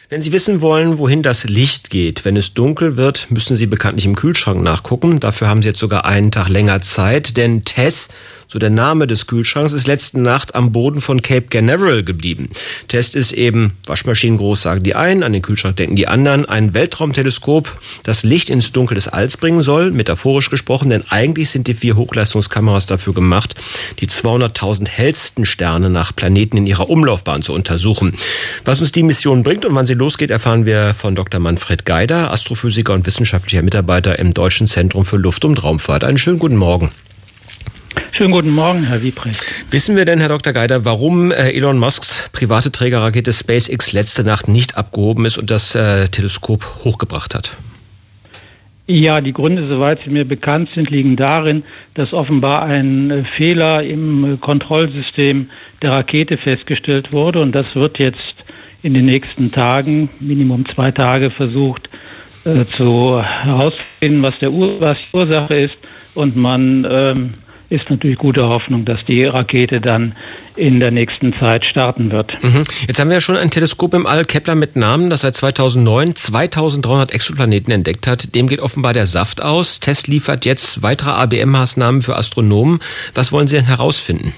Wenn Sie wissen wollen, wohin das Licht geht, wenn es dunkel wird, müssen Sie bekanntlich im Kühlschrank nachgucken. Dafür haben Sie jetzt sogar einen Tag länger Zeit, denn Tess, so der Name des Kühlschranks, ist letzte Nacht am Boden von Cape Canaveral geblieben. Tess ist eben Waschmaschinengroß, sagen die einen, an den Kühlschrank denken die anderen. Ein Weltraumteleskop, das Licht ins Dunkel des Alls bringen soll, metaphorisch gesprochen, denn eigentlich sind die 4 Hochleistungskameras dafür gemacht, die 200.000 hellsten Sterne nach Planeten in ihrer Umlaufbahn zu untersuchen. Was uns die Mission bringt und wann sie losgeht, erfahren wir von Dr. Manfred Geider, Astrophysiker und wissenschaftlicher Mitarbeiter im Deutschen Zentrum für Luft- und Raumfahrt. Einen schönen guten Morgen. Schönen guten Morgen, Herr Wiebrecht. Wissen wir denn, Herr Dr. Geider, warum Elon Musks private Trägerrakete SpaceX letzte Nacht nicht abgehoben ist und das Teleskop hochgebracht hat? Ja, die Gründe, soweit sie mir bekannt sind, liegen darin, dass offenbar ein Fehler im Kontrollsystem der Rakete festgestellt wurde. Und das wird jetzt in den nächsten Tagen, Minimum 2 Tage, versucht herauszufinden, was die Ursache ist. Und man ist natürlich gute Hoffnung, dass die Rakete dann in der nächsten Zeit starten wird. Jetzt haben wir ja schon ein Teleskop im All, Kepler mit Namen, das seit 2009 2300 Exoplaneten entdeckt hat. Dem geht offenbar der Saft aus. Tess liefert jetzt weitere ABM-Maßnahmen für Astronomen. Was wollen Sie denn herausfinden?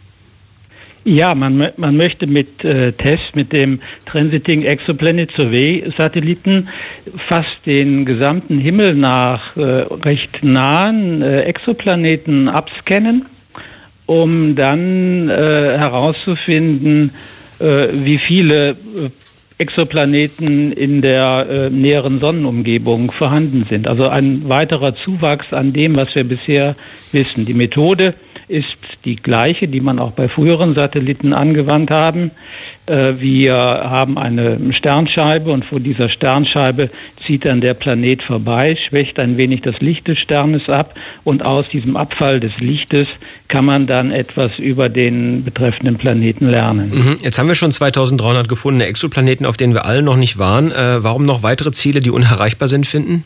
Ja, man möchte mit TESS, mit dem Transiting Exoplanet Survey-Satelliten, fast den gesamten Himmel nach recht nahen Exoplaneten abscannen, um dann herauszufinden, wie viele Exoplaneten in der näheren Sonnenumgebung vorhanden sind. Also ein weiterer Zuwachs an dem, was wir bisher wissen. Die Methode ist die gleiche, die man auch bei früheren Satelliten angewandt haben. Wir haben eine Sternscheibe und vor dieser Sternscheibe zieht dann der Planet vorbei, schwächt ein wenig das Licht des Sternes ab und aus diesem Abfall des Lichtes kann man dann etwas über den betreffenden Planeten lernen. Jetzt haben wir schon 2300 gefundene Exoplaneten, auf denen wir alle noch nicht waren. Warum noch weitere Ziele, die unerreichbar sind, finden?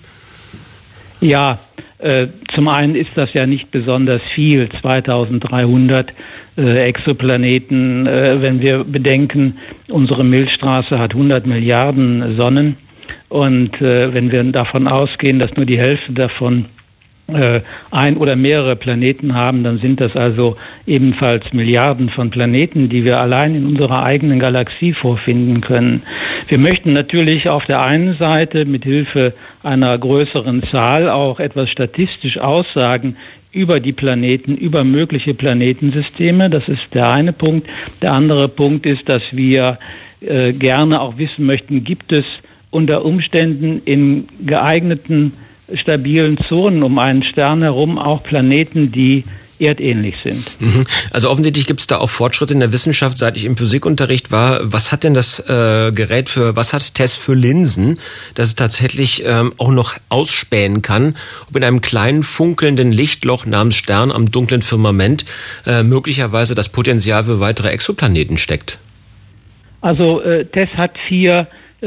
Ja, zum einen ist das ja nicht besonders viel, 2300 Exoplaneten. Wenn wir bedenken, unsere Milchstraße hat 100 Milliarden Sonnen. Und wenn wir davon ausgehen, dass nur die Hälfte davon ein oder mehrere Planeten haben, dann sind das also ebenfalls Milliarden von Planeten, die wir allein in unserer eigenen Galaxie vorfinden können. Wir möchten natürlich auf der einen Seite mit Hilfe einer größeren Zahl auch etwas statistisch aussagen über die Planeten, über mögliche Planetensysteme. Das ist der eine Punkt. Der andere Punkt ist, dass wir gerne auch wissen möchten, gibt es unter Umständen in geeigneten stabilen Zonen um einen Stern herum auch Planeten, die erdähnlich sind. Also offensichtlich gibt es da auch Fortschritte in der Wissenschaft, seit ich im Physikunterricht war. Was hat denn das was hat TESS für Linsen, dass es tatsächlich auch noch ausspähen kann, ob in einem kleinen funkelnden Lichtloch namens Stern am dunklen Firmament möglicherweise das Potenzial für weitere Exoplaneten steckt? Also TESS hat 4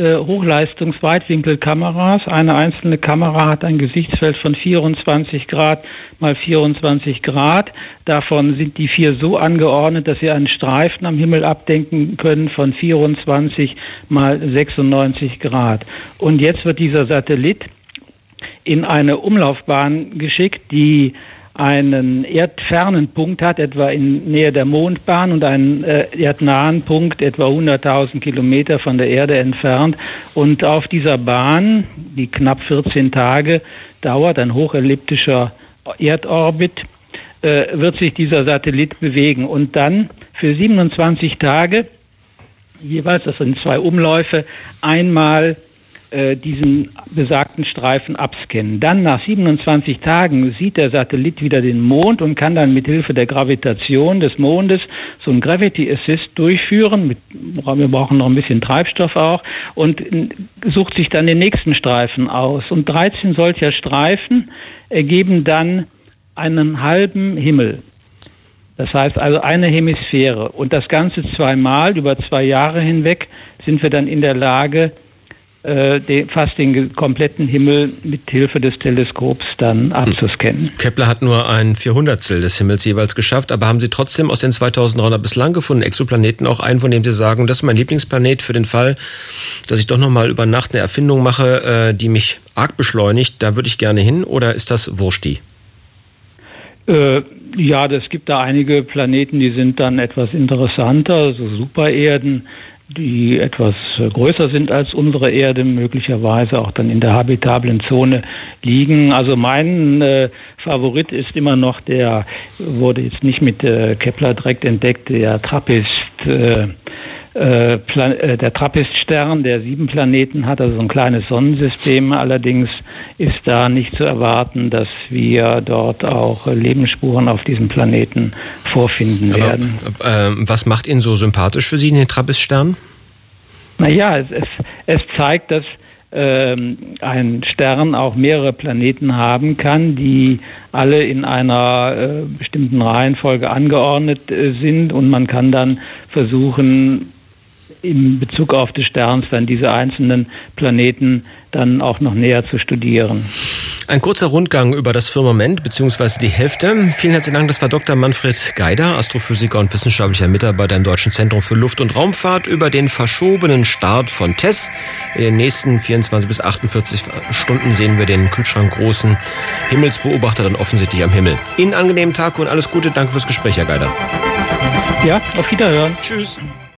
Hochleistungs-Weitwinkelkameras. Eine einzelne Kamera hat ein Gesichtsfeld von 24 Grad mal 24 Grad. Davon sind die 4 so angeordnet, dass sie einen Streifen am Himmel abdenken können von 24 mal 96 Grad. Und jetzt wird dieser Satellit in eine Umlaufbahn geschickt, die einen erdfernen Punkt hat, etwa in Nähe der Mondbahn, und einen erdnahen Punkt, etwa 100.000 Kilometer von der Erde entfernt. Und auf dieser Bahn, die knapp 14 Tage dauert, ein hochelliptischer Erdorbit, wird sich dieser Satellit bewegen und dann für 27 Tage, jeweils, das sind 2 Umläufe, einmal diesen besagten Streifen abscannen. Dann nach 27 Tagen sieht der Satellit wieder den Mond und kann dann mit Hilfe der Gravitation des Mondes so einen Gravity Assist durchführen. Wir brauchen noch ein bisschen Treibstoff auch und sucht sich dann den nächsten Streifen aus. Und 13 solcher Streifen ergeben dann einen halben Himmel. Das heißt also eine Hemisphäre. Und das Ganze 2-mal über 2 Jahre hinweg sind wir dann in der Lage, fast den kompletten Himmel mit Hilfe des Teleskops dann abzuscannen. Kepler hat nur ein 400stel des Himmels jeweils geschafft, aber haben Sie trotzdem aus den 2300 bislang gefundenen Exoplaneten auch einen, von dem Sie sagen, das ist mein Lieblingsplanet für den Fall, dass ich doch nochmal über Nacht eine Erfindung mache, die mich arg beschleunigt, da würde ich gerne hin, oder ist das Wurschti? Ja, es gibt da einige Planeten, die sind dann etwas interessanter, so Supererden, die etwas größer sind als unsere Erde, möglicherweise auch dann in der habitablen Zone liegen. Also mein Favorit ist immer noch wurde jetzt nicht mit Kepler direkt entdeckt, der TRAPPIST-Stern, der 7 Planeten hat, also so ein kleines Sonnensystem. Allerdings ist da nicht zu erwarten, dass wir dort auch Lebensspuren auf diesem Planeten vorfinden werden. Was macht ihn so sympathisch für Sie, den TRAPPIST-Stern? Naja, es zeigt, dass ein Stern auch mehrere Planeten haben kann, die alle in einer bestimmten Reihenfolge angeordnet sind, und man kann dann versuchen, in Bezug auf des Sterns dann diese einzelnen Planeten dann auch noch näher zu studieren. Ein kurzer Rundgang über das Firmament bzw. die Hälfte. Vielen herzlichen Dank, das war Dr. Manfred Geider, Astrophysiker und wissenschaftlicher Mitarbeiter im Deutschen Zentrum für Luft- und Raumfahrt, über den verschobenen Start von TESS. In den nächsten 24 bis 48 Stunden sehen wir den kühlschrankgroßen Himmelsbeobachter dann offensichtlich am Himmel. Ihnen einen angenehmen Tag und alles Gute. Danke fürs Gespräch, Herr Geider. Ja, auf Wiederhören. Tschüss.